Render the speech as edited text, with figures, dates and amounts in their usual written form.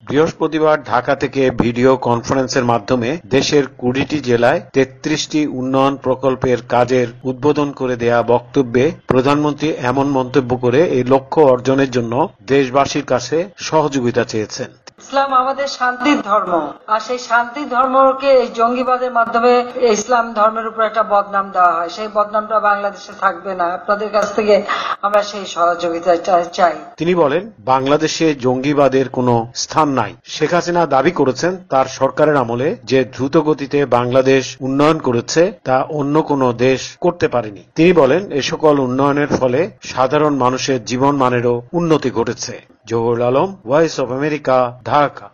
বৃহস্পতিবার ঢাকা থেকে ভিডিও কনফারেন্সের মাধ্যমে দেশের 20টি জেলায় 33টি উন্নয়ন প্রকল্পের কাজের উদ্বোধন করে দেয়া বক্তব্যে প্রধানমন্ত্রী এমন মন্তব্য করে এই লক্ষ্য অর্জনের জন্য দেশবাসীর কাছে সহযোগিতা চেয়েছেন। ইসলাম আমাদের শান্তির ধর্ম, আর সেই শান্তির ধর্মকে এই জঙ্গিবাদের মাধ্যমে ইসলাম ধর্মের উপর একটা বদনাম দেওয়া হয়। সেই বদনামটা বাংলাদেশে থাকবে না। আপনাদের কাছ থেকে আমরা সেই সহযোগিতা চাই। তিনি বলেন, বাংলাদেশে জঙ্গিবাদের কোনো স্থান নাই। শেখ হাসিনা দাবি করেছেন তার সরকারের আমলে যে দ্রুত গতিতে বাংলাদেশ উন্নয়ন করেছে তা অন্য কোনো দেশ করতে পারেনি। তিনি বলেন, এ সকল উন্নয়নের ফলে সাধারণ মানুষের জীবন মানেরও উন্নতি ঘটেছে। Zahurul Alam, voice of America, Dhaka.